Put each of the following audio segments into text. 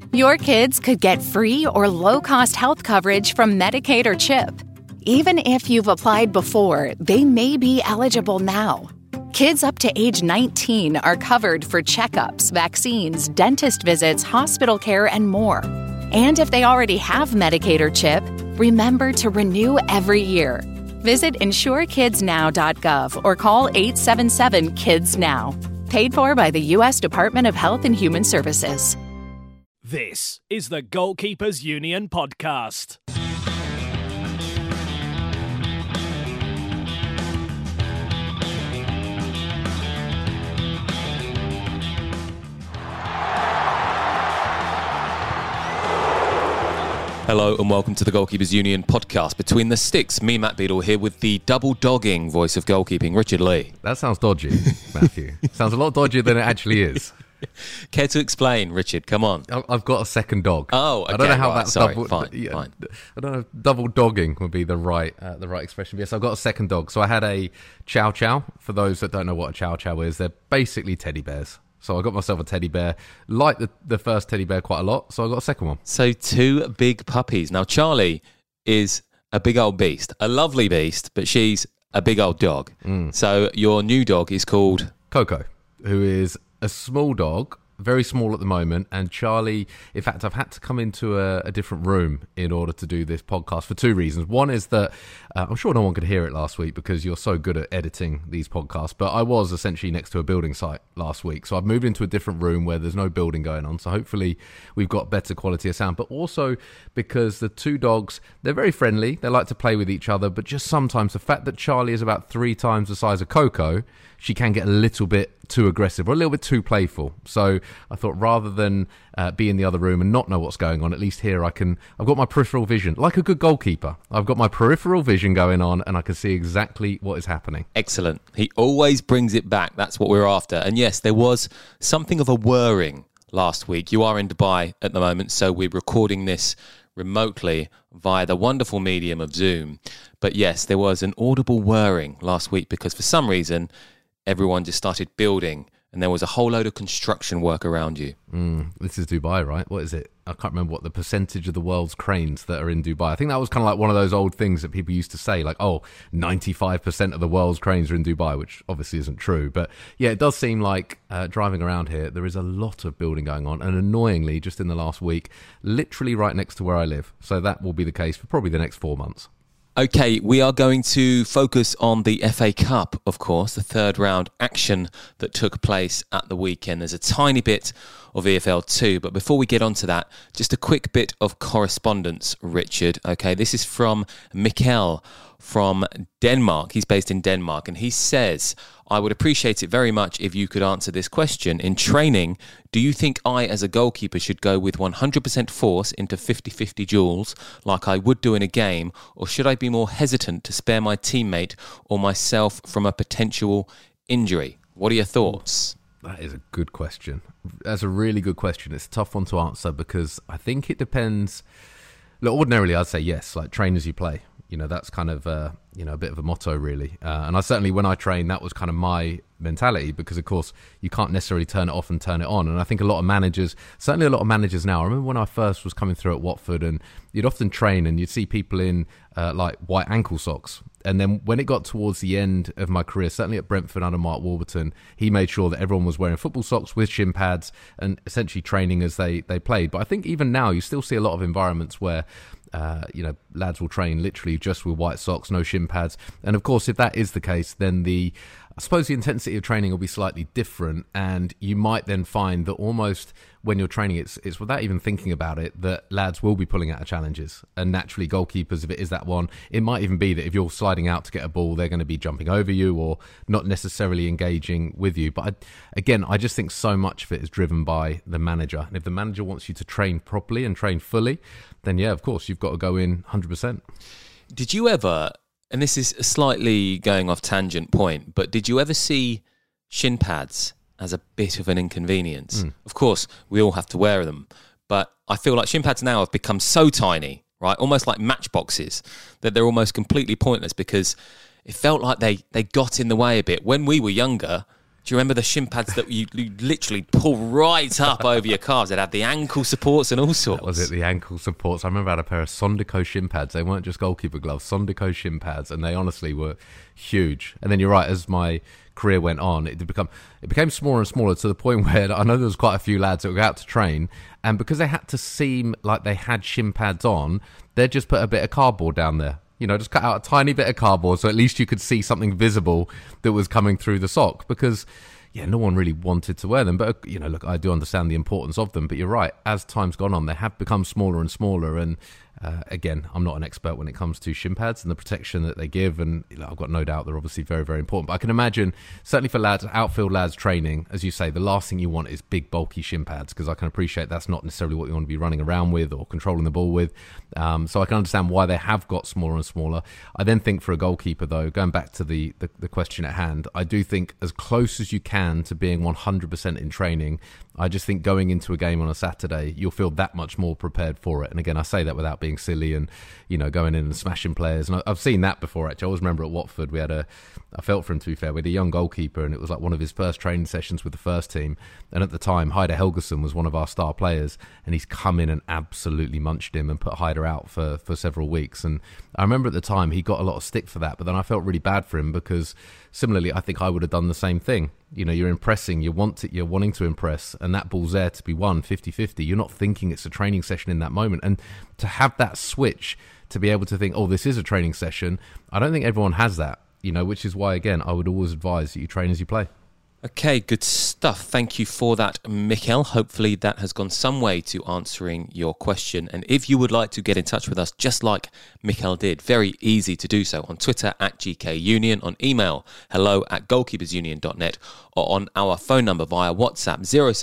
Your kids could get free or low-cost health coverage from Medicaid or CHIP. Even if you've applied before, they may be eligible now. Kids up to age 19 are covered for checkups, vaccines, dentist visits, hospital care, and more. And if they already have Medicaid or CHIP, remember to renew every year. Visit insurekidsnow.gov or call 877-KIDS-NOW. Paid for by the U.S. Department of Health and Human Services. This is the Goalkeepers Union podcast. Hello and welcome to the Goalkeepers Union podcast. Between the Sticks, me, Matt Beadle, here with the double-dogging voice of goalkeeping, Richard Lee. That sounds dodgy, Matthew. Sounds a lot dodgier than it actually is. Care to explain, Richard? Come on. I've got a second dog. Oh, okay. I don't know how right, that's sorry, double. Fine. I don't know if double dogging would be the right expression. Yes, I've got a second dog. So I had a Chow Chow. For those that don't know what a Chow Chow is, they're basically teddy bears. So I got myself a teddy bear, like the first teddy bear quite a lot, so I got a second one. So two big puppies. Now, Charlie is a big old beast, a lovely beast, but she's a big old dog. So your new dog is called? Coco, who is a small dog, very small at the moment, and Charlie, in fact, I've had to come into a different room in order to do this podcast for two reasons. One is that I'm sure no one could hear it last week because you're so good at editing these podcasts, but I was essentially next to a building site last week, so I've moved into a different room where there's no building going on, so hopefully we've got better quality of sound, but also because the two dogs, they're very friendly, they like to play with each other, but just sometimes the fact that Charlie is about 3 times the size of Coco, she can get a little bit too aggressive or a little bit too playful. So I thought rather than be in the other room and not know what's going on, at least here I've got my peripheral vision. Like a good goalkeeper, I've got my peripheral vision going on and I can see exactly what is happening. Excellent. He always brings it back. That's what we're after. And yes, there was something of a whirring last week. You are in Dubai at the moment, so we're recording this remotely via the wonderful medium of Zoom. But yes, there was an audible whirring last week because for some reason everyone just started building and there was a whole load of construction work around you. This is Dubai, right? What is it? I can't remember what the percentage of the world's cranes that are in Dubai. I think that was kind of like one of those old things that people used to say, like, 95% of the world's cranes are in Dubai, which obviously isn't true. But yeah, it does seem like driving around here, there is a lot of building going on. And annoyingly, just in the last week, literally right next to where I live. So that will be the case for probably the next 4 months. Okay, we are going to focus on the FA Cup, of course, the third round action that took place at the weekend. There's a tiny bit of EFL too, but before we get on to that, just a quick bit of correspondence, Richard. Okay, this is from Mikkel from Denmark. He's based in Denmark, and he says, I would appreciate it very much if you could answer this question. In training, do you think I, as a goalkeeper, should go with 100% force into 50-50 duels like I would do in a game, or should I be more hesitant to spare my teammate or myself from a potential injury? What are your thoughts? That is a good question. That's a really good question. It's a tough one to answer because I think it depends. Look, ordinarily, I'd say yes, like train as you play. You know, that's kind of, a bit of a motto, really. And I certainly, when I train, that was kind of my mentality because, of course, you can't necessarily turn it off and turn it on. And I think a lot of managers, certainly a lot of managers now, I remember when I first was coming through at Watford and you'd often train and you'd see people in like white ankle socks. And then when it got towards the end of my career, certainly at Brentford under Mark Warburton, he made sure that everyone was wearing football socks with shin pads and essentially training as they played. But I think even now you still see a lot of environments where lads will train literally just with white socks, no shin pads. And of course, if that is the case, then I suppose the intensity of training will be slightly different. And you might then find that almost when you're training, it's without even thinking about it, that lads will be pulling out of challenges. And naturally, goalkeepers, if it is that one, it might even be that if you're sliding out to get a ball, they're going to be jumping over you or not necessarily engaging with you. But I just think so much of it is driven by the manager. And if the manager wants you to train properly and train fully, then yeah, of course, you've got to go in 100%. Did you ever, and this is a slightly going off tangent point, but did you ever see shin pads as a bit of an inconvenience? Of course, we all have to wear them, but I feel like shin pads now have become so tiny, right? Almost like matchboxes, that they're almost completely pointless because it felt like they got in the way a bit. When we were younger, Do you remember the shin pads that you literally pull right up over your calves? It had the ankle supports and all sorts. That was it, the ankle supports. I remember I had a pair of Sondico shin pads. They weren't just goalkeeper gloves, Sondico shin pads, and they honestly were huge. And then you're right, as my career went on, it became smaller and smaller to the point where I know there was quite a few lads that would go out to train, and because they had to seem like they had shin pads on, they'd just put a bit of cardboard down there. You know, just cut out a tiny bit of cardboard so at least you could see something visible that was coming through the sock, because, yeah, no one really wanted to wear them. But, you know, look, I do understand the importance of them, but you're right. As time's gone on, they have become smaller and smaller. And again, I'm not an expert when it comes to shin pads and the protection that they give. And I've got no doubt they're obviously very, very important. But I can imagine, certainly for lads, outfield lads training, as you say, the last thing you want is big, bulky shin pads, because I can appreciate that's not necessarily what you want to be running around with or controlling the ball with. So I can understand why they have got smaller and smaller. I then think for a goalkeeper, though, going back to the question at hand, I do think as close as you can to being 100% in training, I just think going into a game on a Saturday, you'll feel that much more prepared for it. And again, I say that without being silly and, you know, going in and smashing players. And I've seen that before, actually. I always remember at Watford, I felt for him, to be fair, we had a young goalkeeper, and it was like one of his first training sessions with the first team. And at the time, Heider Helgeson was one of our star players, and he's come in and absolutely munched him and put Heider out for several weeks. And I remember at the time he got a lot of stick for that, but then I felt really bad for him because similarly, I think I would have done the same thing. You know, you're impressing, you're wanting to impress, and that ball's there to be won 50-50. You're not thinking it's a training session in that moment. And to have that switch, to be able to think, oh, this is a training session, I don't think everyone has that, you know, which is why, again, I would always advise that you train as you play. Okay, good stuff. Thank you for that, Mikel. Hopefully that has gone some way to answering your question. And if you would like to get in touch with us, just like Mikel did, very easy to do so on Twitter @GKUnion, on email hello@goalkeepersunion.net, or on our phone number via WhatsApp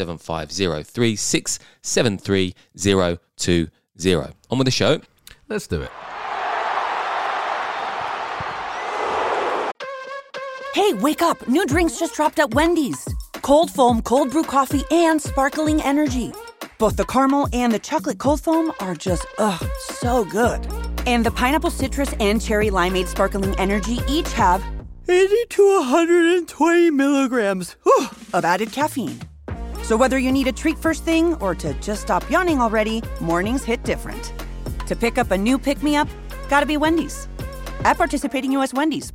07503673020. On with the show. Let's do it. Hey, wake up. New drinks just dropped at Wendy's. Cold foam, cold brew coffee, and sparkling energy. Both the caramel and the chocolate cold foam are just, so good. And the pineapple citrus and cherry limeade sparkling energy each have 80 to 120 milligrams of added caffeine. So whether you need a treat first thing or to just stop yawning already, mornings hit different. To pick up a new pick-me-up, gotta be Wendy's. At participating U.S. Wendy's.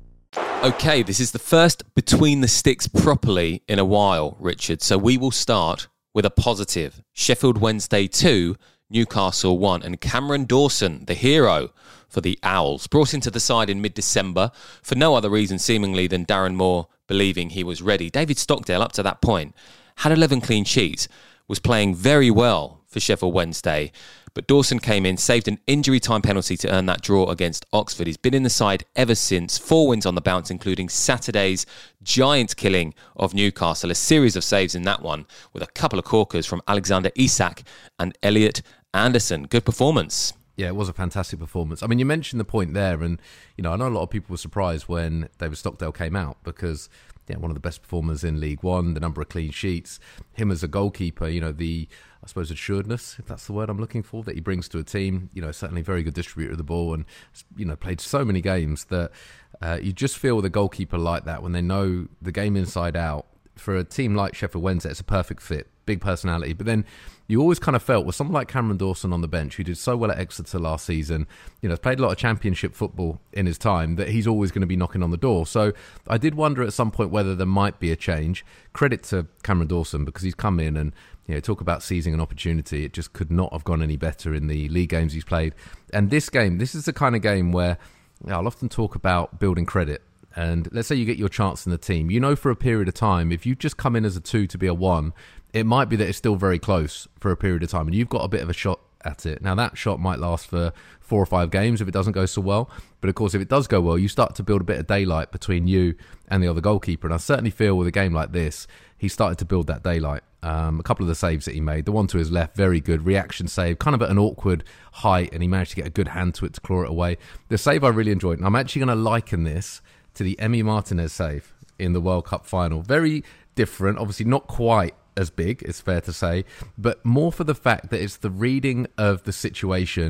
Okay, this is the first Between the Sticks properly in a while, Richard. So we will start with a positive. Sheffield Wednesday 2, Newcastle 1. And Cameron Dawson, the hero for the Owls, brought into the side in mid-December for no other reason seemingly than Darren Moore believing he was ready. David Stockdale, up to that point, had 11 clean sheets, was playing very well for Sheffield Wednesday. But Dawson came in, saved an injury time penalty to earn that draw against Oxford. He's been in the side ever since. 4 wins on the bounce, including Saturday's giant killing of Newcastle. A series of saves in that one, with a couple of corkers from Alexander Isak and Elliot Anderson. Good performance. Yeah, it was a fantastic performance. I mean, you mentioned the point there, and, you know, I know a lot of people were surprised when David Stockdale came out because, yeah, one of the best performers in League One, the number of clean sheets, him as a goalkeeper, you know, I suppose assuredness, if that's the word I'm looking for, that he brings to a team. You know, certainly very good distributor of the ball, and, you know, played so many games that you just feel with a goalkeeper like that, when they know the game inside out, for a team like Sheffield Wednesday, it's a perfect fit. Big personality. But then you always kind of felt with someone like Cameron Dawson on the bench, who did so well at Exeter last season, you know, has played a lot of championship football in his time, that he's always going to be knocking on the door. So I did wonder at some point whether there might be a change. Credit to Cameron Dawson, because he's come in and, you know, talk about seizing an opportunity. It just could not have gone any better in the league games he's played. And this game, this is the kind of game where, you know, I'll often talk about building credit. And let's say you get your chance in the team. You know, for a period of time, if you just come in as a 2 to be a 1, it might be that it's still very close for a period of time, and you've got a bit of a shot at it. Now, that shot might last for 4 or 5 games if it doesn't go so well. But, of course, if it does go well, you start to build a bit of daylight between you and the other goalkeeper. And I certainly feel with a game like this, he started to build that daylight. A couple of the saves that he made, the one to his left, very good. Reaction save, kind of at an awkward height, and he managed to get a good hand to it to claw it away. The save I really enjoyed, and I'm actually going to liken this to the Emi Martinez save in the World Cup final. Very different, obviously not quite as big, it's fair to say, but more for the fact that it's the reading of the situation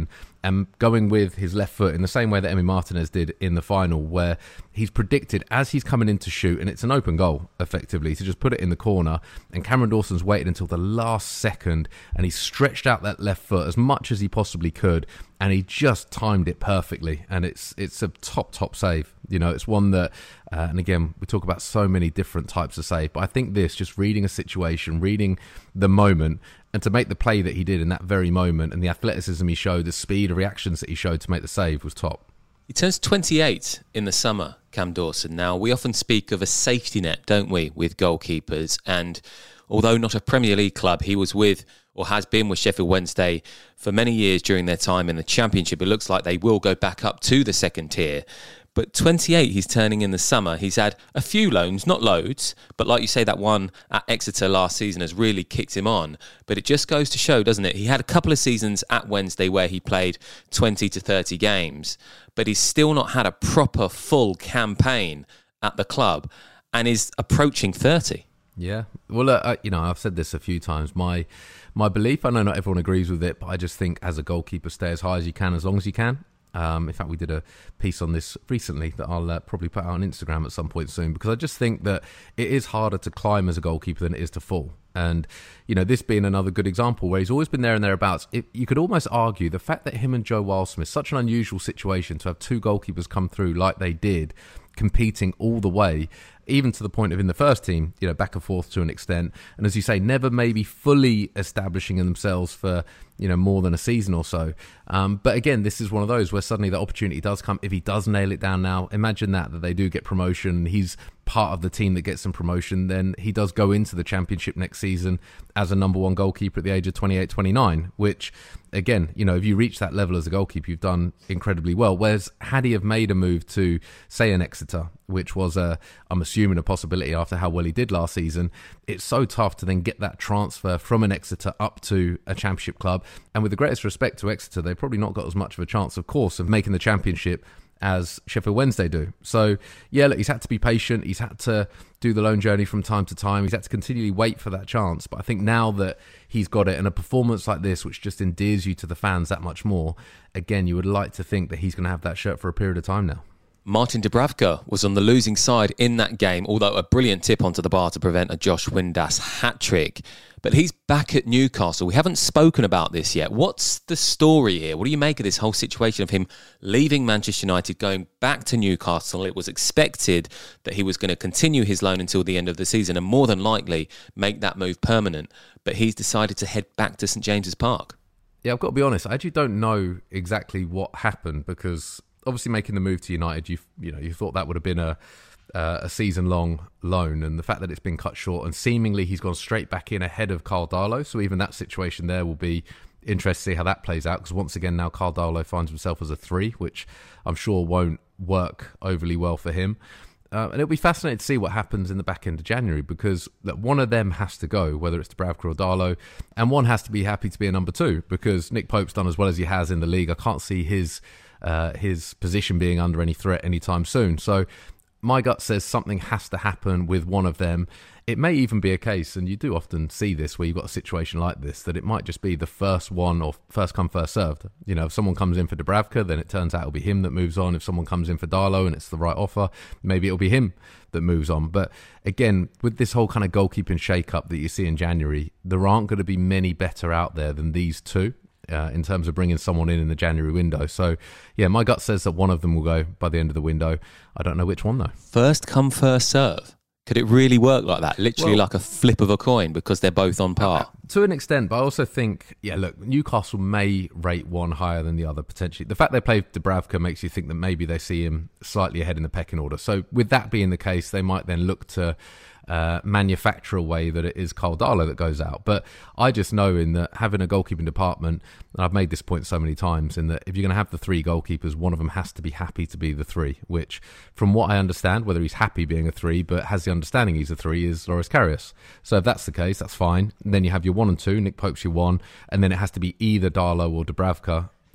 and going with his left foot in the same way that Emi Martinez did in the final, where he's predicted as he's coming in to shoot, and it's an open goal, effectively, to just put it in the corner, and Cameron Dawson's waited until the last second, and he stretched out that left foot as much as he possibly could, and he just timed it perfectly, and it's a top save. You know, it's one that, and again, we talk about so many different types of save, but I think this, just reading a situation, reading the moment, and to make the play that he did in that very moment, and the athleticism he showed, the speed, the reactions that he showed to make the save was top. He turns 28 in the summer, Cam Dawson. Now, we often speak of a safety net, don't we, with goalkeepers, and although not a Premier League club, he was with, or has been with, Sheffield Wednesday for many years during their time in the Championship. It looks like they will go back up to the second tier. But 28 he's turning in the summer. He's had a few loans, not loads, but like you say, that one at Exeter last season has really kicked him on. But it just goes to show, doesn't it? He had a couple of seasons at Wednesday where he played 20 to 30 games, but he's still not had a proper full campaign at the club and is approaching 30. Yeah. Well, I've said this a few times. My belief, I know not everyone agrees with it, but I just think as a goalkeeper, stay as high as you can, as long as you can. In fact, we did a piece on this recently that I'll probably put out on Instagram at some point soon, because I just think that it is harder to climb as a goalkeeper than it is to fall. And, you know, this being another good example where he's always been there and thereabouts, you could almost argue the fact that him and Joe Wildsmith, such an unusual situation to have two goalkeepers come through like they did, competing all the way, even to the point of in the first team, you know, back and forth to an extent. And as you say, never maybe fully establishing themselves for, you know, more than a season or so. But again, this is one of those where suddenly the opportunity does come. If he does nail it down now, imagine that they do get promotion. He's part of the team that gets some promotion. Then he does go into the Championship next season as a number one goalkeeper at the age of 28, 29, which again, you know, if you reach that level as a goalkeeper, you've done incredibly well. Whereas had he have made a move to, say, an Exeter, which was I'm assuming a possibility after how well he did last season, it's so tough to then get that transfer from an Exeter up to a Championship club. And with the greatest respect to Exeter, they've probably not got as much of a chance, of course, of making the Championship as Sheffield Wednesday do. So, yeah, look, he's had to be patient. He's had to do the loan journey from time to time. He's had to continually wait for that chance. But I think now that he's got it, and a performance like this, which just endears you to the fans that much more, again, you would like to think that he's going to have that shirt for a period of time now. Martin Dubravka was on the losing side in that game, although a brilliant tip onto the bar to prevent a Josh Windass hat-trick. But he's back at Newcastle. We haven't spoken about this yet. What's the story here? What do you make of this whole situation of him leaving Manchester United, going back to Newcastle? It was expected that he was going to continue his loan until the end of the season and more than likely make that move permanent. But he's decided to head back to St James's Park. Yeah, I've got to be honest. I actually don't know exactly what happened, because obviously making the move to United, you thought that would have been a season-long loan, and the fact that it's been cut short and seemingly he's gone straight back in ahead of Karl Darlow, so even that situation there will be interesting to see how that plays out, because once again now Karl Darlow finds himself as a 3, which I'm sure won't work overly well for him. And it'll be fascinating to see what happens in the back end of January, because that one of them has to go, whether it's Dubravka or Darlow, and one has to be happy to be a number 2, because Nick Pope's done as well as he has in the league. I can't see his position being under any threat anytime soon. So my gut says something has to happen with one of them. It may even be a case, and you do often see this where you've got a situation like this, that it might just be the first one, or first come, first served. You know, if someone comes in for Dubravka, then it turns out it'll be him that moves on. If someone comes in for Darlow and it's the right offer, maybe it'll be him that moves on. But again, with this whole kind of goalkeeping shake-up that you see in January, there aren't going to be many better out there than these two. In terms of bringing someone in the January window. So, yeah, my gut says that one of them will go by the end of the window. I don't know which one, though. First come, first serve. Could it really work like that? Literally like a flip of a coin, because they're both on par? To an extent, but I also think, yeah, look, Newcastle may rate one higher than the other, potentially. The fact they play Dubravka makes you think that maybe they see him slightly ahead in the pecking order. So with that being the case, they might then look to manufacture a way that it is Karl Darlow that goes out. But I just know in that having a goalkeeping department, and I've made this point so many times, in that if you're going to have the 3 goalkeepers, one of them has to be happy to be the 3, which from what I understand, whether he's happy being a 3 but has the understanding he's a 3, is Loris Karius. So if that's the case, that's fine. And then you have your 1 and 2, Nick Pope's your 1, and then it has to be either Darlow or Dubravka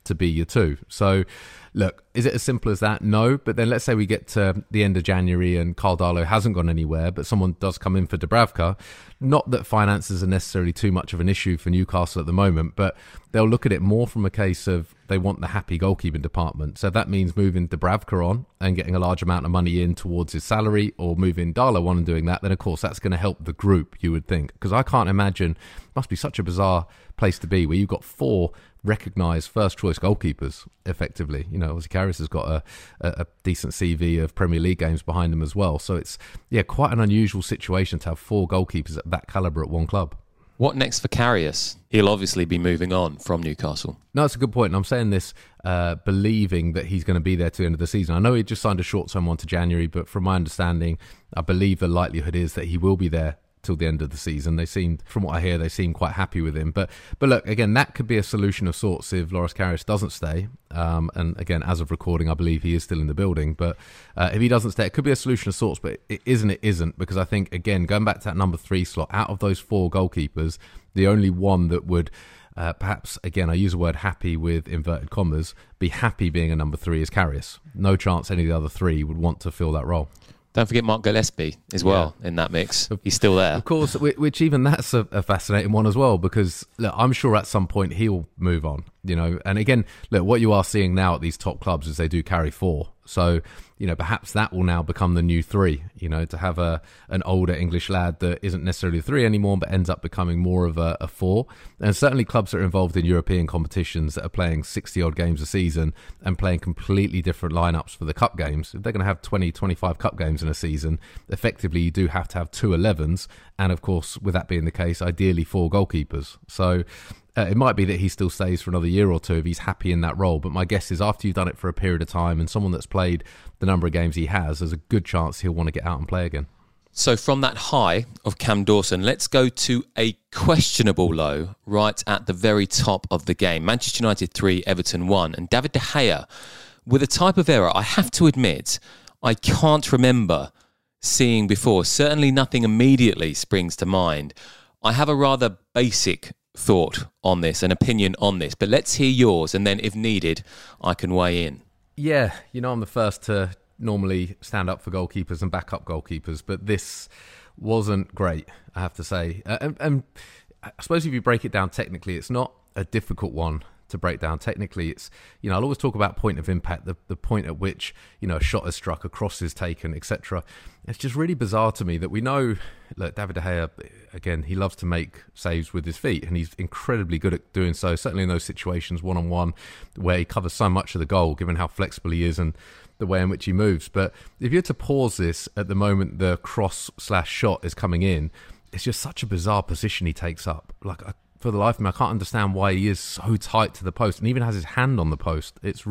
to be your 2. So, look, is it as simple as that? No. But then let's say we get to the end of January and Karl Darlow hasn't gone anywhere, but someone does come in for Dubravka. Not that finances are necessarily too much of an issue for Newcastle at the moment, but they'll look at it more from a case of they want the happy goalkeeping department. So that means moving Dubravka on and getting a large amount of money in towards his salary, or moving Darlow on and doing that. Then, of course, that's going to help the group, you would think. Because I can't imagine, it must be such a bizarre place to be where you've got 4 recognised first-choice goalkeepers, effectively. You know, obviously Karius has got a decent CV of Premier League games behind him as well. So it's, quite an unusual situation to have 4 goalkeepers at that calibre at one club. What next for Karius? He'll obviously be moving on from Newcastle. No, it's a good point. And I'm saying this believing that he's going to be there to the end of the season. I know he just signed a short-term one to January, but from my understanding, I believe the likelihood is that he will be there till the end of the season. From what I hear, they seem quite happy with him. But look, again, that could be a solution of sorts if Loris Karius doesn't stay. And again, as of recording, I believe he is still in the building. But if he doesn't stay, it could be a solution of sorts. But it isn't, because I think, again, going back to that number 3 slot, out of those 4 goalkeepers, the only one that would perhaps, again, I use the word happy with inverted commas, be happy being a number 3 is Karius. No chance any of the other 3 would want to fill that role. Don't forget Mark Gillespie as well in that mix. He's still there. Of course, which even that's a fascinating one as well, because look, I'm sure at some point he'll move on, you know. And again, look, what you are seeing now at these top clubs is they do carry 4. So, you know, perhaps that will now become the new 3, you know, to have an older English lad that isn't necessarily a 3 anymore, but ends up becoming more of a 4. And certainly clubs that are involved in European competitions that are playing 60-odd games a season and playing completely different lineups for the cup games. If they're going to have 20, 25 cup games in a season, effectively you do have to have 2 11s. And of course, with that being the case, ideally 4 goalkeepers. So it might be that he still stays for another year or 2 if he's happy in that role. But my guess is after you've done it for a period of time and someone that's played the number of games he has, there's a good chance he'll want to get out and play again. So from that high of Cam Dawson, let's go to a questionable low right at the very top of the game. Manchester United 3, Everton 1. And David De Gea, with a type of error, I have to admit, I can't remember seeing before. Certainly nothing immediately springs to mind. I have a rather basic thought on this, an opinion on this, but let's hear yours, and then if needed, I can weigh in. Yeah, you know, I'm the first to normally stand up for goalkeepers and back up goalkeepers, but this wasn't great, I have to say. And I suppose if you break it down technically, it's not a difficult one to break down. Technically, it's, you know, I'll always talk about point of impact, the point at which, you know, a shot is struck, a cross is taken, etc. It's just really bizarre to me that we know, look, David De Gea, again, he loves to make saves with his feet, and he's incredibly good at doing so, certainly in those situations one-on-one where he covers so much of the goal, given how flexible he is and the way in which he moves. But if you had to pause this at the moment the cross/shot is coming in, it's just such a bizarre position he takes up. Like, for the life of me, I can't understand why he is so tight to the post and even has his hand on the post. It's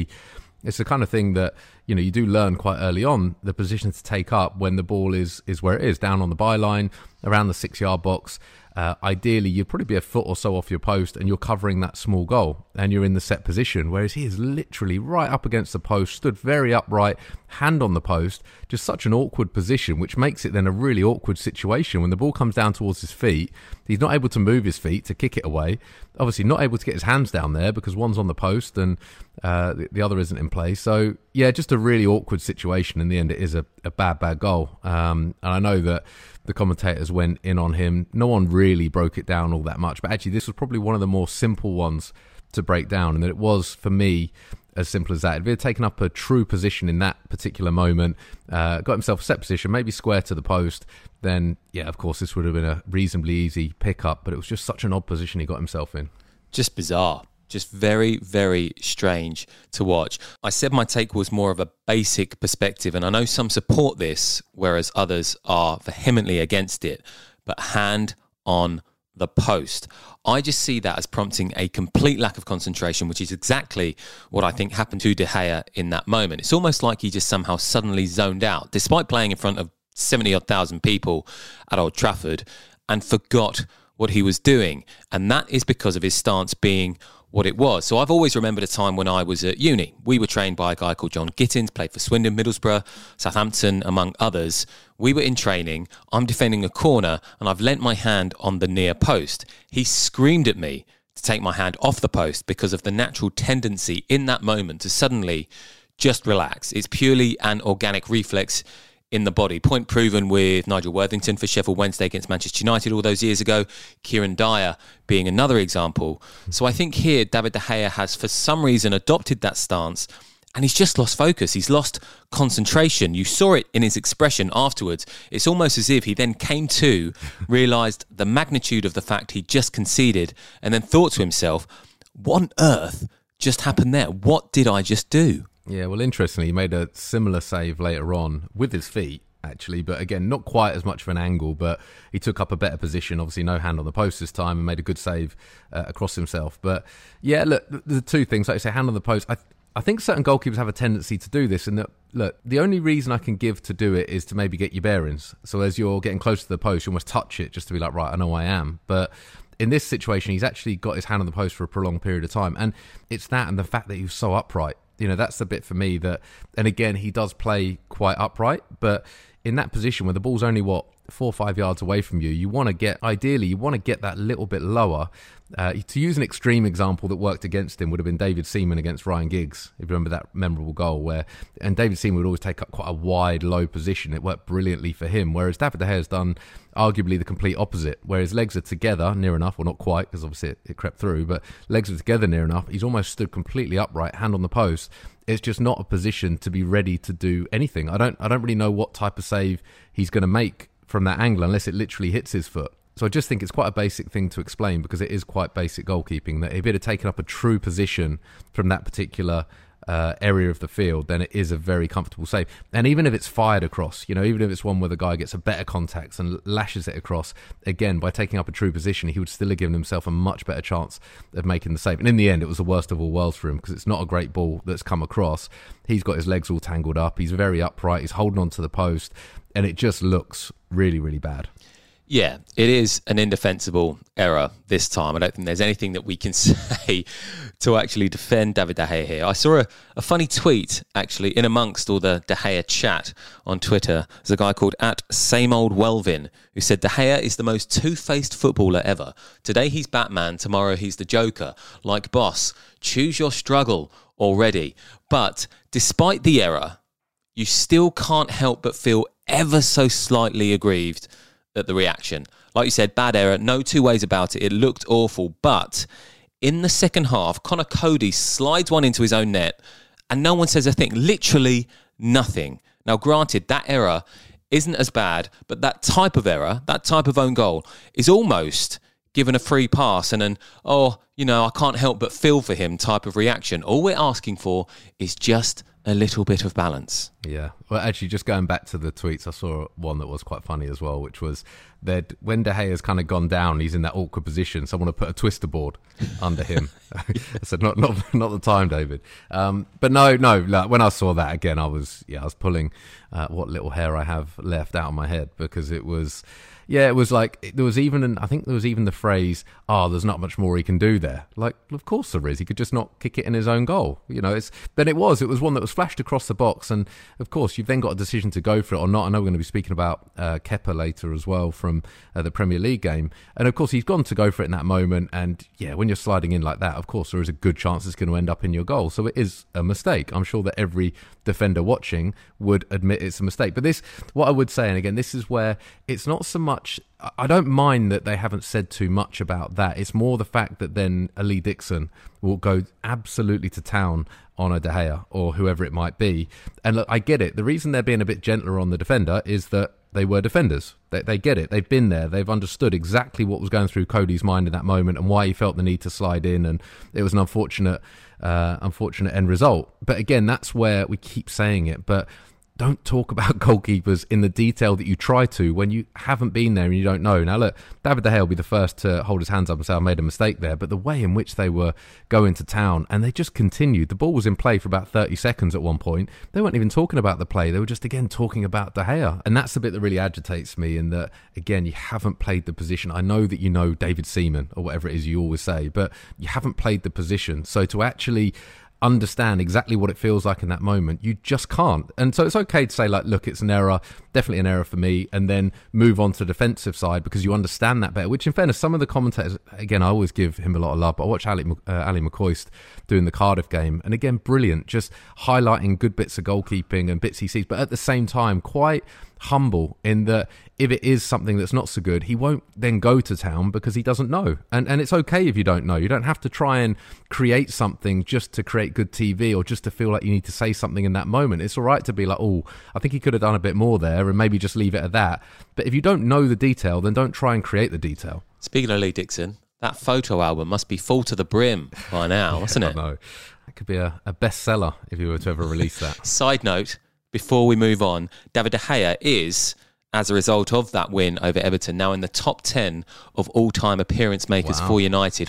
the kind of thing that, you know, you do learn quite early on, the position to take up when the ball is where it is, down on the byline, around the 6-yard box. Ideally, you'd probably be a foot or so off your post and you're covering that small goal and you're in the set position, whereas he is literally right up against the post, stood very upright, hand on the post, just such an awkward position, which makes it then a really awkward situation. When the ball comes down towards his feet, he's not able to move his feet to kick it away, obviously not able to get his hands down there because one's on the post and the other isn't in play. So yeah, just a really awkward situation. In the end, it is a bad goal. And I know that the commentators went in on him. No one really broke it down all that much, but actually this was probably one of the more simple ones to break down, and that it was, for me, as simple as that. If he had taken up a true position in that particular moment, got himself a set position, maybe square to the post, then yeah, of course this would have been a reasonably easy pickup, but it was just such an odd position he got himself in. Just bizarre. Just very, very strange to watch. I said my take was more of a basic perspective, and I know some support this, whereas others are vehemently against it. But hand on the post, I just see that as prompting a complete lack of concentration, which is exactly what I think happened to De Gea in that moment. It's almost like he just somehow suddenly zoned out, despite playing in front of 70,000 people at Old Trafford, and forgot what he was doing. And that is because of his stance being what it was. So I've always remembered a time when I was at uni. We were trained by a guy called John Gittins, played for Swindon, Middlesbrough, Southampton, among others. We were in training. I'm defending a corner and I've lent my hand on the near post. He screamed at me to take my hand off the post because of the natural tendency in that moment to suddenly just relax. It's purely an organic reflex in the body. Point proven with Nigel Worthington for Sheffield Wednesday against Manchester United all those years ago. Kieran Dyer being another example. So I think here David De Gea has for some reason adopted that stance, and he's just lost focus. He's lost concentration. You saw it in his expression afterwards. It's almost as if he then came to, realised the magnitude of the fact he just conceded, and then thought to himself, what on earth just happened there? What did I just do? Yeah, well, interestingly, he made a similar save later on with his feet, actually, but again, not quite as much of an angle, but he took up a better position, obviously no hand on the post this time, and made a good save across himself. But yeah, look, the two things, like you say, hand on the post, I think certain goalkeepers have a tendency to do this, and that, look, the only reason I can give to do it is to maybe get your bearings. So as you're getting close to the post, you almost touch it just to be like, right, I know I am. But in this situation, he's actually got his hand on the post for a prolonged period of time, and it's that and the fact that he was so upright. You know, that's the bit for me that, and again, he does play quite upright, but in that position where the ball's only, 4 or 5 yards away from you, you want to get that little bit lower. To use an extreme example that worked against him would have been David Seaman against Ryan Giggs, if you remember that memorable goal and David Seaman would always take up quite a wide, low position. It worked brilliantly for him, whereas David De Gea has done arguably the complete opposite, where his legs are together near enough, well, not quite, because obviously it crept through, but legs are together near enough. He's almost stood completely upright, hand on the post. It's just not a position to be ready to do anything. I don't really know what type of save he's going to make from that angle unless it literally hits his foot. So I just think it's quite a basic thing to explain, because it is quite basic goalkeeping, that if it had taken up a true position from that particular area of the field, then it is a very comfortable save. And even if it's fired across, even if it's one where the guy gets a better contact and lashes it across, again, by taking up a true position, he would still have given himself a much better chance of making the save. And in the end, it was the worst of all worlds for him, because it's not a great ball that's come across. He's got his legs all tangled up. He's very upright. He's holding on to the post, and it just looks really, really bad. Yeah, it is an indefensible error this time. I don't think there's anything that we can say to actually defend David De Gea here. I saw a funny tweet, actually, in amongst all the De Gea chat on Twitter. There's a guy called @SameOldWelvin who said, De Gea is the most two-faced footballer ever. Today he's Batman, tomorrow he's the Joker. Like boss, choose your struggle already. But despite the error, you still can't help but feel ever so slightly aggrieved at the reaction. Like you said, bad error, no two ways about it. It looked awful. But in the second half, Conor Coady slides one into his own net and no one says a thing. Literally nothing. Now, granted, that error isn't as bad, but that type of error, that type of own goal, is almost given a free pass and I can't help but feel for him type of reaction. All we're asking for is just a little bit of balance. Yeah. Well, actually, just going back to the tweets, I saw one that was quite funny as well, which was that when De Gea's kind of gone down, he's in that awkward position. Someone had put a twister board under him. I said, not the time, David. But no. Like, when I saw that again, I was pulling what little hair I have left out of my head, because it was. Yeah, it was like, there was even the phrase, there's not much more he can do there. Like, of course there is. He could just not kick it in his own goal. It was one that was flashed across the box. And of course, you've then got a decision to go for it or not. I know we're going to be speaking about Kepa later as well from the Premier League game. And of course, he's gone to go for it in that moment. And yeah, when you're sliding in like that, of course, there is a good chance it's going to end up in your goal. So it is a mistake. I'm sure that every defender watching would admit it's a mistake. But what I would say, and again, this is where it's not so much, I don't mind that they haven't said too much about that. It's more the fact that then Lee Dixon will go absolutely to town on a De Gea or whoever it might be. And look, I get it. The reason they're being a bit gentler on the defender is that they were defenders. They get it. They've been there. They've understood exactly what was going through Cody's mind in that moment and why he felt the need to slide in. And it was an unfortunate end result. But again, that's where we keep saying it. But don't talk about goalkeepers in the detail that you try to when you haven't been there and you don't know. Now, look, David De Gea will be the first to hold his hands up and say, I made a mistake there. But the way in which they were going to town, and they just continued. The ball was in play for about 30 seconds at one point. They weren't even talking about the play. They were just, again, talking about De Gea. And that's the bit that really agitates me, in that, again, you haven't played the position. I know that you know David Seaman, or whatever it is you always say, but you haven't played the position. So to actually understand exactly what it feels like in that moment. You just can't. And so it's okay to say, like, look, it's an error, definitely an error for me, and then move on to the defensive side because you understand that better, which in fairness, some of the commentators, again, I always give him a lot of love, but I watch Ali McCoist doing the Cardiff game, and again, brilliant, just highlighting good bits of goalkeeping and bits he sees, but at the same time, quite humble in that if it is something that's not so good, he won't then go to town because he doesn't know. And it's okay if you don't know. You don't have to try and create something just to create good TV or just to feel like you need to say something in that moment. It's all right to be like, oh, I think he could have done a bit more there, and maybe just leave it at that. But if you don't know the detail, then don't try and create the detail. Speaking of Lee Dixon, that photo album must be full to the brim by now, mustn't it? I know. That could be a bestseller if you were to ever release that. Side note, before we move on, David De Gea is, as a result of that win over Everton, now in the top 10 of all-time appearance makers for United.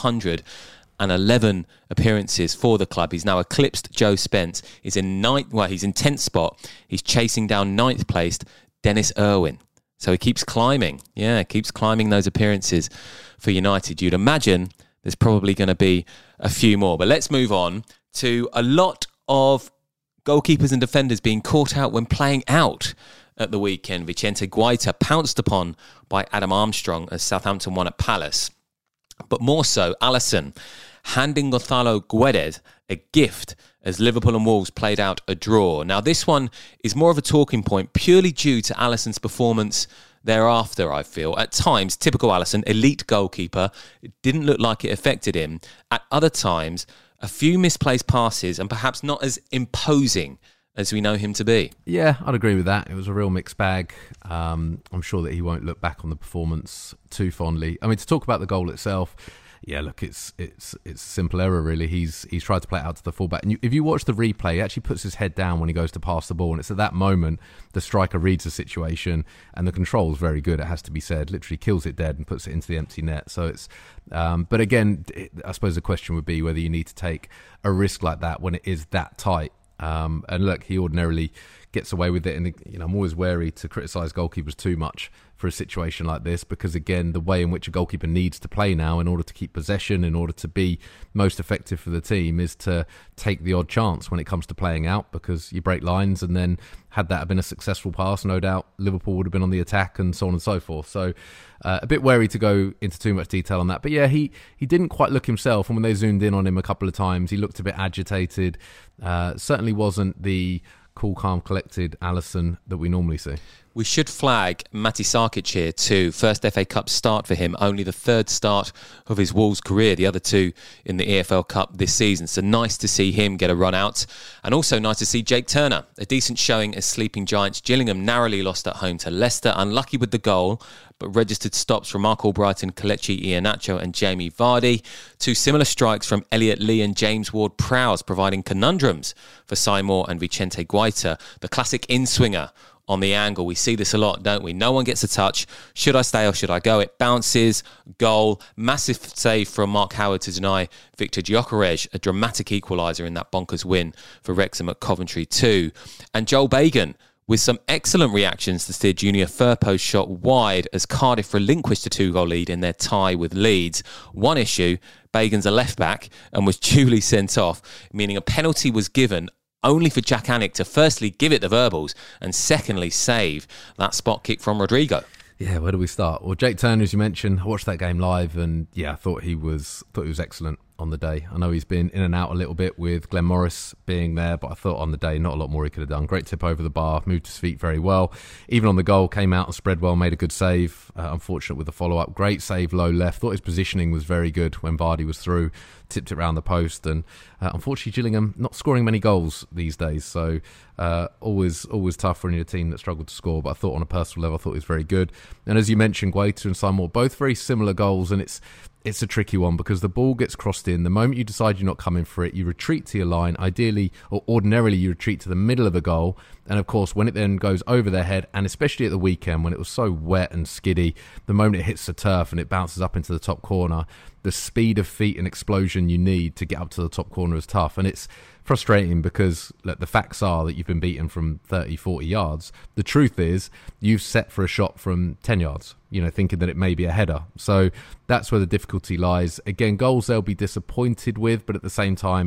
511 appearances for the club. He's now eclipsed Joe Spence. He's in he's in 10th spot. He's chasing down 9th placed Dennis Irwin. So he keeps climbing. Yeah, keeps climbing those appearances for United. You'd imagine there's probably going to be a few more. But let's move on to a lot of goalkeepers and defenders being caught out when playing out at the weekend. Vicente Guaita pounced upon by Adam Armstrong as Southampton won at Palace. But more so, Alisson handing Gonzalo Guedes a gift as Liverpool and Wolves played out a draw. Now, this one is more of a talking point purely due to Alisson's performance thereafter, I feel. At times, typical Alisson, elite goalkeeper, it didn't look like it affected him. At other times, a few misplaced passes and perhaps not as imposing as we know him to be. Yeah, I'd agree with that. It was a real mixed bag. I'm sure that he won't look back on the performance too fondly. I mean, to talk about the goal itself, yeah, look, it's a simple error, really. He's tried to play it out to the fullback. And if you watch the replay, he actually puts his head down when he goes to pass the ball. And it's at that moment the striker reads the situation, and the control is very good, it has to be said. Literally kills it dead and puts it into the empty net. So it's... but again, I suppose the question would be whether you need to take a risk like that when it is that tight. And look, he ordinarily gets away with it. And I'm always wary to criticise goalkeepers too much for a situation like this because, again, the way in which a goalkeeper needs to play now in order to keep possession, in order to be most effective for the team, is to take the odd chance when it comes to playing out because you break lines, and then had that been a successful pass, no doubt Liverpool would have been on the attack and so on and so forth. So a bit wary to go into too much detail on that. But yeah, he didn't quite look himself, and when they zoomed in on him a couple of times, he looked a bit agitated. Certainly wasn't the cool, calm, collected Alisson that we normally see. We should flag Mati Sarkic here too. First FA Cup start for him, only the third start of his Wolves career, the other two in the EFL Cup this season. So nice to see him get a run out. And also nice to see Jake Turner. A decent showing as sleeping giants. Gillingham narrowly lost at home to Leicester, unlucky with the goal, but registered stops from Mark Albrighton, Kelechi Iheanacho and Jamie Vardy. Two similar strikes from Elliot Lee and James Ward-Prowse, providing conundrums for Sy Moore and Vicente Guaita. The classic in-swinger on the angle. We see this a lot, don't we? No one gets a touch. Should I stay or should I go? It bounces, goal. Massive save from Mark Howard to deny Victor Gyökeres, a dramatic equaliser in that bonkers win for Wrexham at Coventry 2. And Joel Bagan with some excellent reactions to steer Junior Firpo's shot wide as Cardiff relinquished a 2-goal lead in their tie with Leeds. One issue, Bagan's a left-back and was duly sent off, meaning a penalty was given only for Jack Anick to firstly give it the verbals and secondly save that spot kick from Rodrigo. Yeah, where do we start? Well, Jake Turner, as you mentioned, I watched that game live, and yeah, I thought he was excellent on the day. I know he's been in and out a little bit with Glenn Morris being there, but I thought on the day not a lot more he could have done. Great tip over the bar, moved his feet very well. Even on the goal, came out and spread well, made a good save. Unfortunate with the follow-up. Great save, low left. Thought his positioning was very good when Vardy was through. Tipped it round the post, and unfortunately Gillingham not scoring many goals these days, so always tough for any team that struggled to score. But I thought on a personal level, I thought he was very good. And as you mentioned, Guaita and Sy Moore, both very similar goals, and it's a tricky one because the ball gets crossed in. The moment you decide you're not coming for it, you retreat to your line. Ideally, or ordinarily, you retreat to the middle of the goal. And of course, when it then goes over their head, and especially at the weekend when it was so wet and skiddy, the moment it hits the turf and it bounces up into the top corner, the speed of feet and explosion you need to get up to the top corner is tough. And it's frustrating because look, the facts are that you've been beaten from 30, 40 yards. The truth is you've set for a shot from 10 yards, thinking that it may be a header. So that's where the difficulty lies. Again, goals they'll be disappointed with, but at the same time,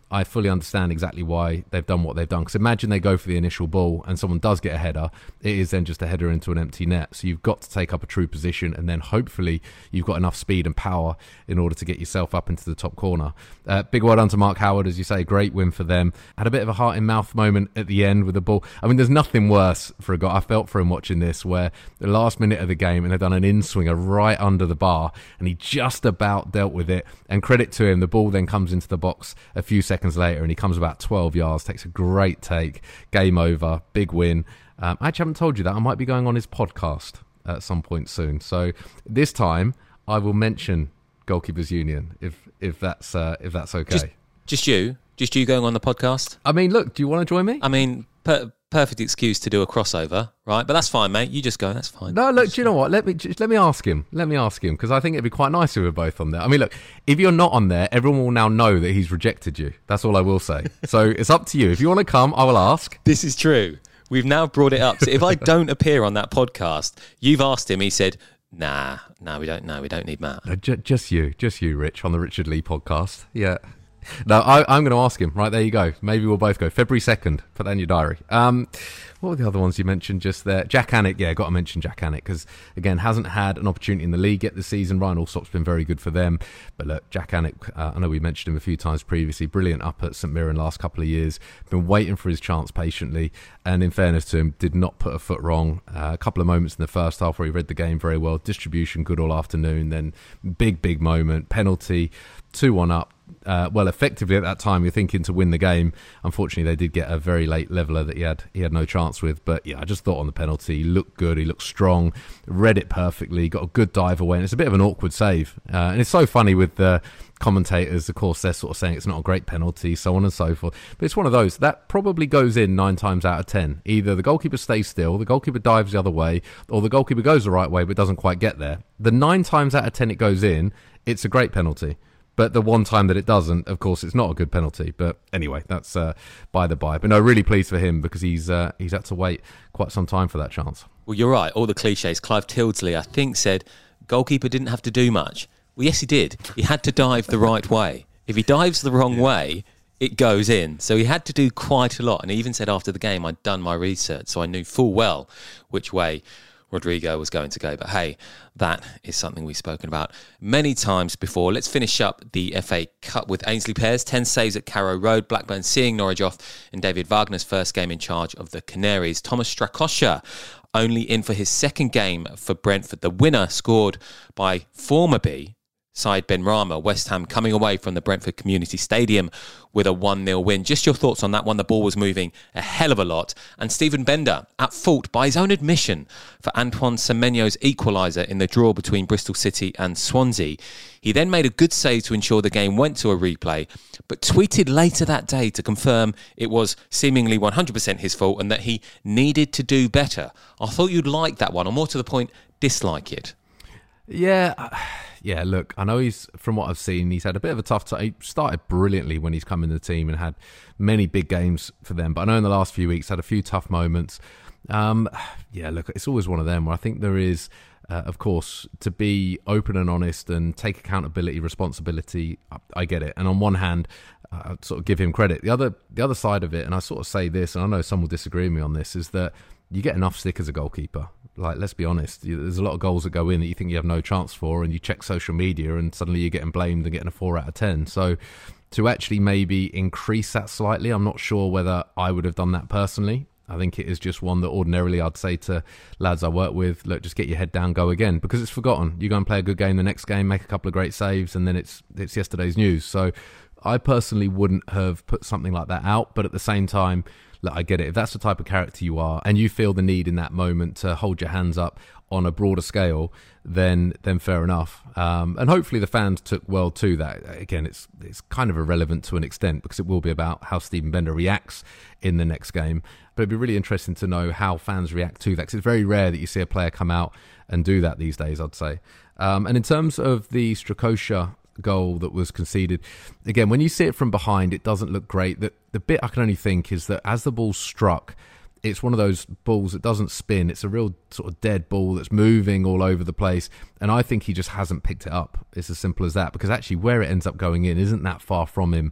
I fully understand exactly why they've done what they've done. Because imagine they go for the initial ball and someone does get a header. It is then just a header into an empty net. So you've got to take up a true position, and then hopefully you've got enough speed and power in order to get yourself up into the top corner. Big well done to Mark Howard, as you say, great win for them. Had a bit of a heart-in-mouth moment at the end with the ball. I mean, there's nothing worse for a guy. I felt for him watching this, where the last minute of the game and they've done an in-swinger right under the bar, and he just about dealt with it. And credit to him, the ball then comes into the box a few seconds later, and he comes about 12 yards, takes a great take, game over, big win. I actually haven't told you that. I might be going on his podcast at some point soon. So this time I will mention Goalkeepers Union if that's okay. Just you going on the podcast? I mean, look, do you want to join me? I mean, perfect excuse to do a crossover, right? But that's fine, mate. You just go. That's fine. No, look, do you know what? Let me ask him. Because I think it'd be quite nice if we were both on there. I mean, look, if you're not on there, everyone will now know that he's rejected you. That's all I will say. So it's up to you. If you want to come, I will ask. This is true. We've now brought it up. So if I don't appear on that podcast, you've asked him. He said, "Nah, we don't. No, we don't need Matt." No, just you, Rich, on the Richard Lee podcast. Yeah. No, I'm going to ask him. Right, there you go. Maybe we'll both go. February 2nd. Put that in your diary. What were the other ones you mentioned just there? Jack Annick. Yeah, got to mention Jack Annick because, again, hasn't had an opportunity in the league yet this season. Ryan Alsop's been very good for them. But look, Jack Annick, I know we mentioned him a few times previously. Brilliant up at St Mirren last couple of years. Been waiting for his chance patiently. And in fairness to him, did not put a foot wrong. A couple of moments in the first half where he read the game very well. Distribution good all afternoon. Then big moment. Penalty. 2-1 up. Well, effectively at that time, you're thinking to win the game. Unfortunately, they did get a very late leveller that he had no chance with. But yeah, I just thought on the penalty, he looked good. He looked strong. Read it perfectly. Got a good dive away. And it's a bit of an awkward save. And it's so funny with the commentators. Of course, they're sort of saying it's not a great penalty, so on and so forth. But it's one of those that probably goes in 9 times out of 10. Either the goalkeeper stays still, the goalkeeper dives the other way, or the goalkeeper goes the right way but doesn't quite get there. The 9 times out of 10 it goes in, it's a great penalty. But the one time that it doesn't, of course, it's not a good penalty. But anyway, that's by the by. But no, really pleased for him because he's had to wait quite some time for that chance. Well, you're right. All the cliches. Clive Tildesley, I think, said goalkeeper didn't have to do much. Well, yes, he did. He had to dive the right way. If he dives the wrong way, it goes in. So he had to do quite a lot. And he even said after the game, I'd done my research, so I knew full well which way Rodrigo was going to go. But hey, that is something we've spoken about many times before. Let's finish up the FA Cup with Ainsley Pears. 10 saves at Carrow Road. Blackburn seeing Norwich off in David Wagner's first game in charge of the Canaries. Thomas Strakosha only in for his second game for Brentford. The winner scored by former B side Benrahma. West Ham coming away from the Brentford Community Stadium with a 1-0 win. Just your thoughts on that one. The ball was moving a hell of a lot. And Stephen Bender at fault by his own admission for Antoine Semenyo's equaliser in the draw between Bristol City and Swansea. He then made a good save to ensure the game went to a replay, but tweeted later that day to confirm it was seemingly 100% his fault and that he needed to do better. I thought you'd like that one, or more to the point, dislike it. Yeah, look, I know from what I've seen, he's had a bit of a tough time. He started brilliantly when he's come in the team and had many big games for them. But I know in the last few weeks, had a few tough moments. Look, it's always one of them where I think there is, of course, to be open and honest and take accountability, responsibility. I get it. And on one hand, I sort of give him credit. The other side of it, and I sort of say this, and I know some will disagree with me on this, is that you get enough stick as a goalkeeper. Like, let's be honest, there's a lot of goals that go in that you think you have no chance for, and you check social media and suddenly you're getting blamed and getting a 4 out of 10. So to actually maybe increase that slightly, I'm not sure whether I would have done that personally. I think it is just one that ordinarily I'd say to lads I work with, look, just get your head down, go again, because it's forgotten. You go and play a good game the next game, make a couple of great saves, and then it's yesterday's news. So I personally wouldn't have put something like that out, but at the same time, look, I get it. If that's the type of character you are and you feel the need in that moment to hold your hands up on a broader scale, then fair enough. And hopefully the fans took well to that. Again, it's kind of irrelevant to an extent because it will be about how Stephen Bender reacts in the next game. But it'd be really interesting to know how fans react to that, because it's very rare that you see a player come out and do that these days, I'd say. And in terms of the Strakosha goal that was conceded, again, when you see it from behind, it doesn't look great. The bit I can only think is that as the ball struck, it's one of those balls that doesn't spin. It's a real sort of dead ball that's moving all over the place. And I think he just hasn't picked it up. It's as simple as that, because actually where it ends up going in isn't that far from him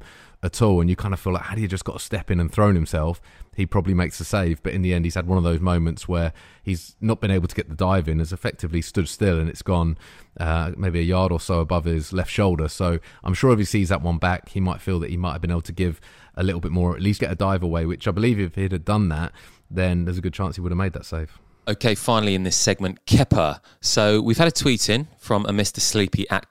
at all. And you kind of feel like, had he just got to step in and thrown himself, he probably makes the save. But in the end, he's had one of those moments where he's not been able to get the dive in, has effectively stood still, and it's gone maybe a yard or so above his left shoulder. So I'm sure if he sees that one back, he might feel that he might have been able to give a little bit more, at least get a dive away, which I believe if he'd have done that, then there's a good chance he would have made that save. Okay, finally in this segment, Kepa. So we've had a tweet in from a Mr. Sleepy at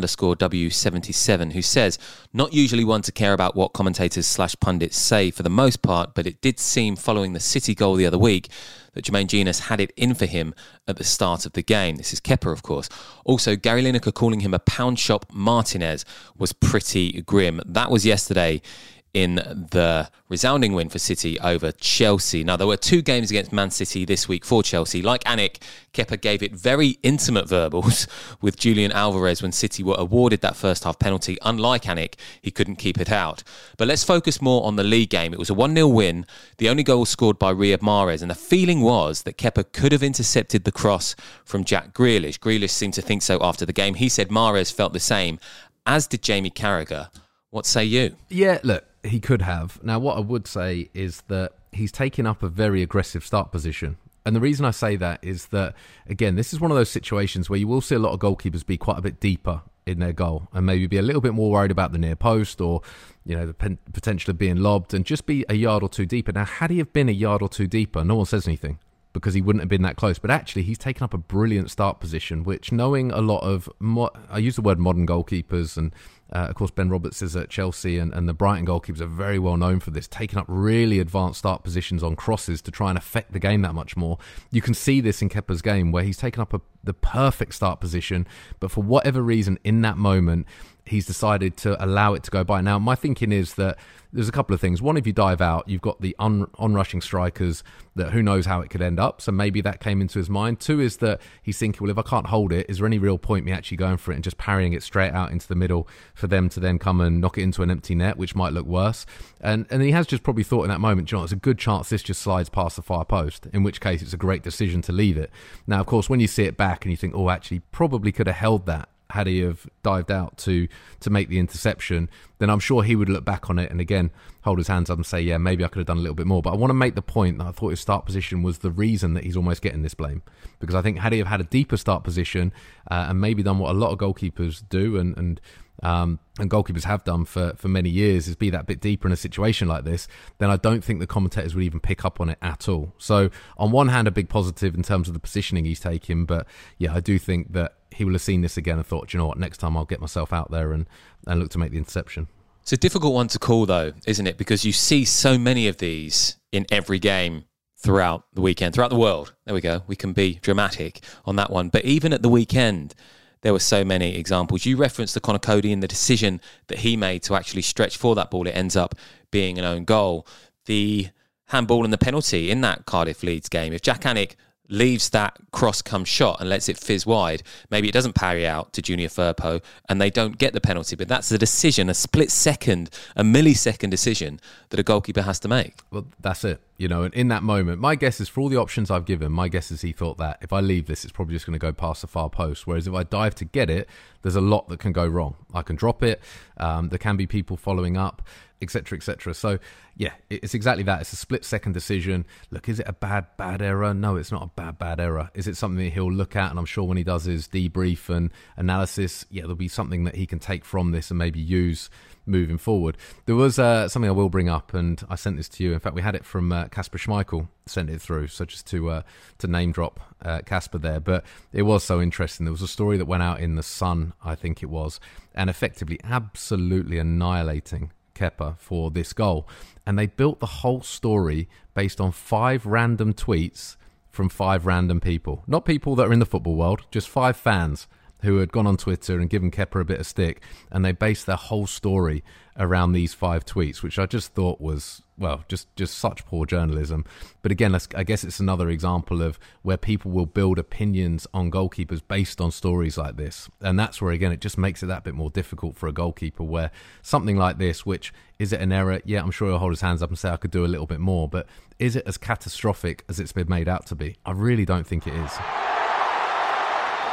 Gaz_W77 who says, not usually one to care about what commentators/pundits say for the most part, but it did seem following the City goal the other week that Jermaine Genius had it in for him at the start of the game. This is Kepa, of course. Also, Gary Lineker calling him a pound shop Martinez was pretty grim. That was yesterday in the resounding win for City over Chelsea. Now, there were 2 games against Man City this week for Chelsea. Like Anik, Kepa gave it very intimate verbals with Julian Alvarez when City were awarded that first half penalty. Unlike Anik, he couldn't keep it out. But let's focus more on the league game. It was a 1-0 win, the only goal scored by Riyad Mahrez, and the feeling was that Kepa could have intercepted the cross from Jack Grealish. Grealish seemed to think so after the game. He said Mahrez felt the same, as did Jamie Carragher. What say you? Yeah, look, he could have. Now, what I would say is that he's taken up a very aggressive start position. And the reason I say that is that, again, this is one of those situations where you will see a lot of goalkeepers be quite a bit deeper in their goal and maybe be a little bit more worried about the near post or, you know, the potential of being lobbed and just be a yard or two deeper. Now, had he have been a yard or two deeper, no one says anything, because he wouldn't have been that close. But actually, he's taken up a brilliant start position, which, knowing a lot of, I use the word modern goalkeepers, and of course Ben Roberts is at Chelsea, and the Brighton goalkeepers are very well known for this, taking up really advanced start positions on crosses to try and affect the game that much more. You can see this in Kepa's game, where he's taken up the perfect start position, but for whatever reason, in that moment, he's decided to allow it to go by. Now, my thinking is that there's a couple of things. One, if you dive out, you've got the on-rushing strikers that who knows how it could end up. So maybe that came into his mind. 2 is that he's thinking, well, if I can't hold it, is there any real point me actually going for it and just parrying it straight out into the middle for them to then come and knock it into an empty net, which might look worse. And he has just probably thought in that moment, John, it's a good chance this just slides past the far post, in which case it's a great decision to leave it. Now, of course, when you see it back and you think, oh, actually, probably could have held that had he have dived out to make the interception, then I'm sure he would look back on it and again hold his hands up and say, yeah, maybe I could have done a little bit more. But I want to make the point that I thought his start position was the reason that he's almost getting this blame, because I think had he have had a deeper start position and maybe done what a lot of goalkeepers do and goalkeepers have done for many years, is be that bit deeper in a situation like this, then I don't think the commentators would even pick up on it at all. So on one hand, a big positive in terms of the positioning he's taking, but yeah, I do think that he will have seen this again and thought, you know what, next time I'll get myself out there and look to make the interception. It's a difficult one to call, though, isn't it? Because you see so many of these in every game throughout the weekend, throughout the world. There we go. We can be dramatic on that one. But even at the weekend, there were so many examples. You referenced the Conor Coady and the decision that he made to actually stretch for that ball. It ends up being an own goal. The handball and the penalty in that Cardiff Leeds game. If Jack Anik leaves that cross-come shot and lets it fizz wide, maybe it doesn't parry out to Junior Firpo and they don't get the penalty. But that's a decision, a split second, a millisecond decision that a goalkeeper has to make. Well, that's it. You know, and in that moment, my guess is, for all the options I've given, my guess is he thought that if I leave this, it's probably just going to go past the far post. Whereas if I dive to get it, there's a lot that can go wrong. I can drop it. There can be people following up, etc., etc. So, yeah, it's exactly that. It's a split-second decision. Look, is it a bad error? No, it's not a bad error. Is it something that he'll look at? And I'm sure when he does his debrief and analysis, yeah, there'll be something that he can take from this and maybe use moving forward. There was something I will bring up, and I sent this to you. In fact, we had it from Kasper Schmeichel, sent it through, so just to name drop Kasper there. But it was so interesting. There was a story that went out in The Sun, I think it was, and effectively absolutely annihilating Kepa for this goal. And they built the whole story based on 5 random tweets from 5 random people. Not people that are in the football world, just 5 fans who had gone on Twitter and given Kepa a bit of stick, and they based their whole story around these 5 tweets, which I just thought was, well, just such poor journalism. But again, I guess it's another example of where people will build opinions on goalkeepers based on stories like this. And that's where, again, it just makes it that bit more difficult for a goalkeeper, where something like this, which, is it an error? Yeah, I'm sure he'll hold his hands up and say I could do a little bit more, but is it as catastrophic as it's been made out to be? I really don't think it is.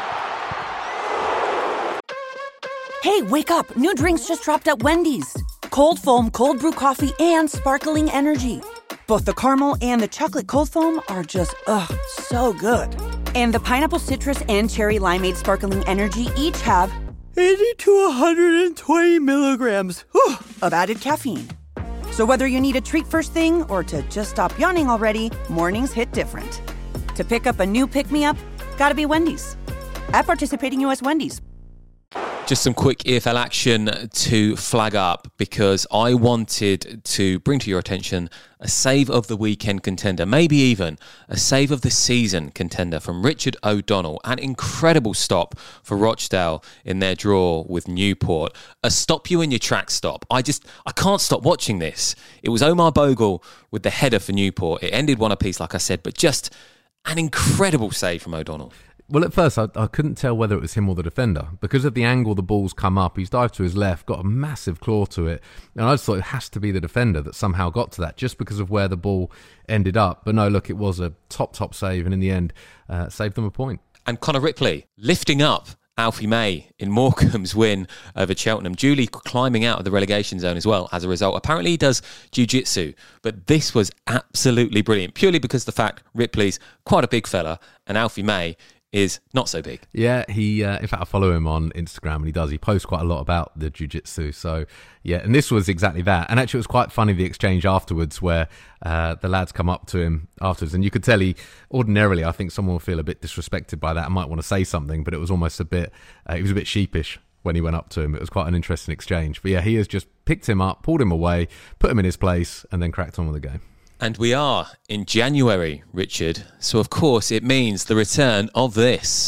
Hey, wake up. New drinks just dropped at Wendy's. cold foam, cold brew coffee, and sparkling energy. Both the caramel and the chocolate cold foam are just, so good. And the pineapple citrus and cherry limeade sparkling energy each have 80 to 120 milligrams of added caffeine. So whether you need a treat first thing or to just stop yawning already, mornings hit different. To pick up a new pick-me-up, gotta be Wendy's. At participating U.S. Wendy's. Just some quick EFL action to flag up because I wanted to bring to your attention a save of the weekend contender, maybe even a save of the season contender from Richard O'Donnell. An incredible stop for Rochdale in their draw with Newport. A stop you in your track stop. I can't stop watching this. It was Omar Bogle with the header for Newport. It ended one apiece, like I said, but just an incredible save from O'Donnell. Well, at first, I couldn't tell whether it was him or the defender. Because of the angle the ball's come up, he's dived to his left, got a massive claw to it. And I just thought it has to be the defender that somehow got to that, just because of where the ball ended up. But no, look, it was a top save, and in the end, saved them a point. And Connor Ripley lifting up Alfie May in Morecambe's win over Cheltenham, duly climbing out of the relegation zone as well as a result. Apparently he does jiu-jitsu, but this was absolutely brilliant, purely because the fact Ripley's quite a big fella and Alfie May is not so big. Yeah, he. In fact, I follow him on Instagram, and he posts quite a lot about the jiu-jitsu. So, yeah, and this was exactly that. And actually, it was quite funny, the exchange afterwards, where the lads come up to him afterwards, and you could tell ordinarily, I think someone would feel a bit disrespected by that and might want to say something, but it was almost a bit, he was a bit sheepish when he went up to him. It was quite an interesting exchange. But yeah, he has just picked him up, pulled him away, put him in his place, and then cracked on with the game. And we are in January, Richard. So, of course, it means the return of this.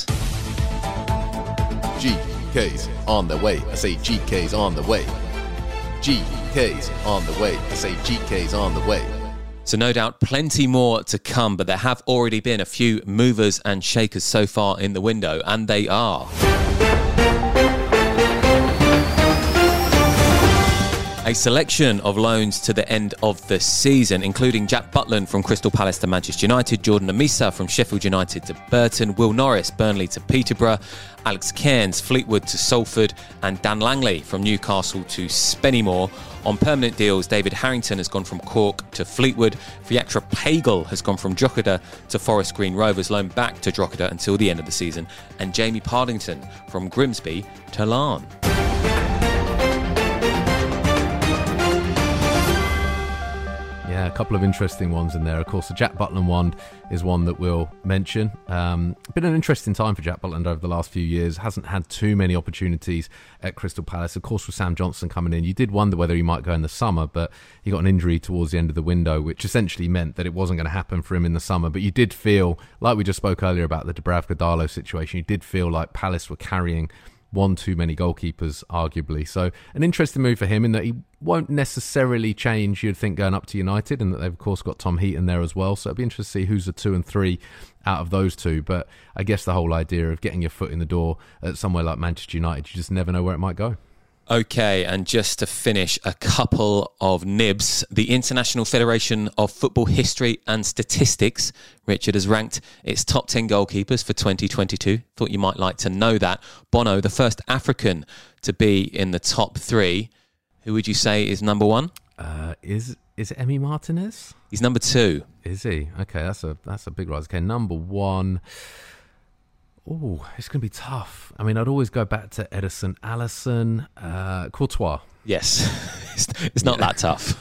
GK's on the way. I say GK's on the way. GK's on the way. I say GK's on the way. So no doubt plenty more to come, but there have already been a few movers and shakers so far in the window, and they are... a selection of loans to the end of the season, including Jack Butland from Crystal Palace to Manchester United, Jordan Amisa from Sheffield United to Burton, Will Norris, Burnley to Peterborough, Alex Cairns, Fleetwood to Salford, and Dan Langley from Newcastle to Spennymoor. On permanent deals, David Harrington has gone from Cork to Fleetwood, Fiactra Pagel has gone from Drogheda to Forest Green Rovers, loaned back to Drogheda until the end of the season, and Jamie Partington from Grimsby to Larne. Yeah, a couple of interesting ones in there. Of course, the Jack Butland one is one that we'll mention. Been an interesting time for Jack Butland over the last few years. Hasn't had too many opportunities at Crystal Palace. Of course, with Sam Johnson coming in, you did wonder whether he might go in the summer, but he got an injury towards the end of the window, which essentially meant that it wasn't going to happen for him in the summer. But you did feel, like we just spoke earlier about the Dubravka Darlow situation, you did feel like Palace were carrying one too many goalkeepers, arguably. So an interesting move for him in that he won't necessarily change, you'd think, going up to United, and that they've, of course, got Tom Heaton there as well. So it'd be interesting to see who's the 2 and 3 out of those two. But I guess the whole idea of getting your foot in the door at somewhere like Manchester United, you just never know where it might go. Okay, and just to finish, a couple of nibs. The International Federation of Football History and Statistics, Richard, has ranked its top 10 goalkeepers for 2022. Thought you might like to know that. Bono, the first African to be in the top 3. Who would you say is number 1? Is it Emi Martinez? He's number 2. Is he? Okay, that's a big rise. Okay, number 1... Oh, it's going to be tough. I mean, I'd always go back to Edison, Alisson, Courtois. Yes, it's not that tough.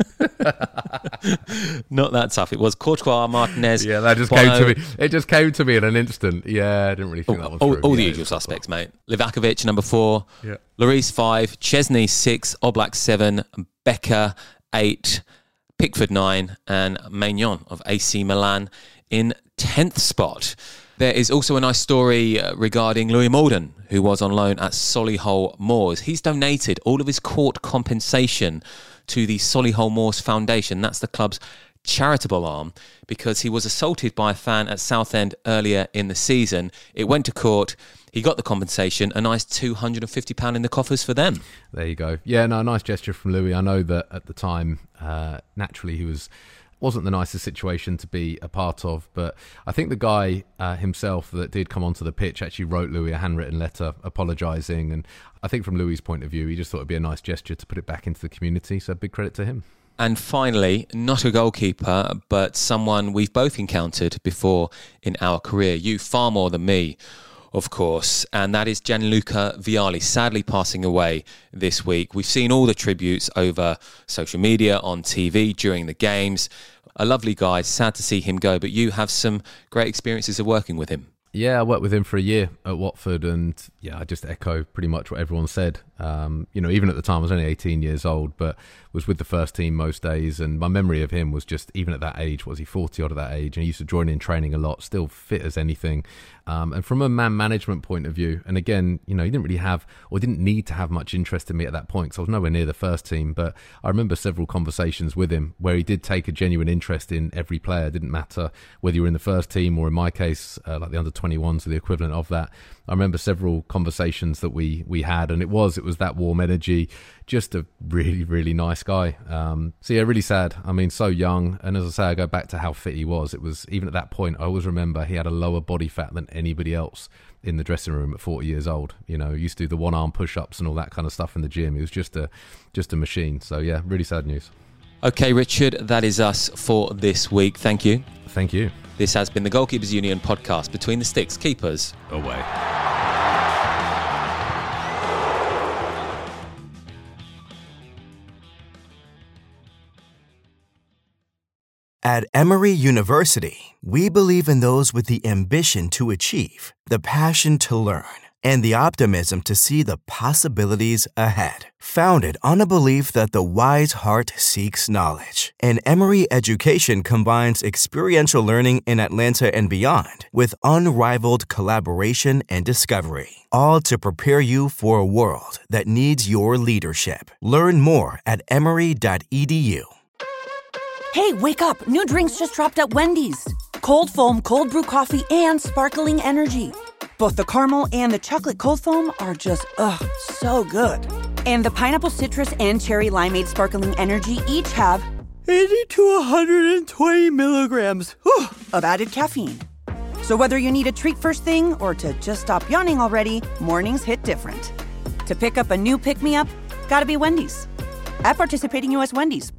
Not that tough. It was Courtois, Martinez. Yeah, that just came to me. It just came to me in an instant. Yeah, I didn't really think that was true. All the usual suspects, mate. Livakovic, number 4. Yeah. Lloris, 5. Chesney, 6. Oblak, 7. Becker, 8. Pickford, 9. And Maignan of AC Milan in 10th spot. There is also a nice story regarding Louis Morden, who was on loan at Solihull Moors. He's donated all of his court compensation to the Solihull Moors Foundation. That's the club's charitable arm, because he was assaulted by a fan at Southend earlier in the season. It went to court. He got the compensation, a nice £250 in the coffers for them. There you go. Yeah, no, nice gesture from Louis. I know that at the time, naturally, he was wasn't the nicest situation to be a part of, but I think the guy himself that did come onto the pitch actually wrote Louis a handwritten letter apologising, and I think from Louis' point of view, he just thought it'd be a nice gesture to put it back into the community, so big credit to him. And finally, not a goalkeeper, but someone we've both encountered before in our career. You far more than me, of course, and that is Gianluca Vialli, sadly passing away this week. We've seen all the tributes over social media, on TV, during the games. A lovely guy, sad to see him go, but you have some great experiences of working with him. Yeah, I worked with him for a year at Watford, and I just echo pretty much what everyone said. Even at the time, I was only 18 years old, but was with the first team most days, and my memory of him was just, even at that age, was he 40 odd at that age, and he used to join in training a lot, still fit as anything. And from a man management point of view, and again, he didn't really have, or didn't need to have much interest in me at that point, because I was nowhere near the first team, but I remember several conversations with him where he did take a genuine interest in every player. It didn't matter whether you were in the first team, or in my case, like the under-21s or the equivalent of that. I remember several conversations that we had, and it was that warm energy, just a really, really nice guy. Really sad. I mean, so young, and as I say, I go back to how fit he was. It was, even at that point, I always remember he had a lower body fat than anybody else in the dressing room at 40 years old. He used to do the one-arm push-ups and all that kind of stuff in the gym. He was just a machine. So yeah, really sad news. Okay, Richard, that is us for this week. Thank you. Thank you. This has been the Goalkeepers Union podcast, Between the Sticks, Keepers Away. At Emory University, we believe in those with the ambition to achieve, the passion to learn, and the optimism to see the possibilities ahead. Founded on a belief that the wise heart seeks knowledge, and Emory education combines experiential learning in Atlanta and beyond with unrivaled collaboration and discovery, all to prepare you for a world that needs your leadership. Learn more at emory.edu. Hey, wake up! New drinks just dropped at Wendy's. Cold foam, cold brew coffee, and sparkling energy. Both the caramel and the chocolate cold foam are just, so good. And the pineapple citrus and cherry limeade sparkling energy each have 80 to 120 milligrams of added caffeine. So whether you need a treat first thing or to just stop yawning already, mornings hit different. To pick up a new pick-me-up, gotta be Wendy's. At participating U.S. Wendy's.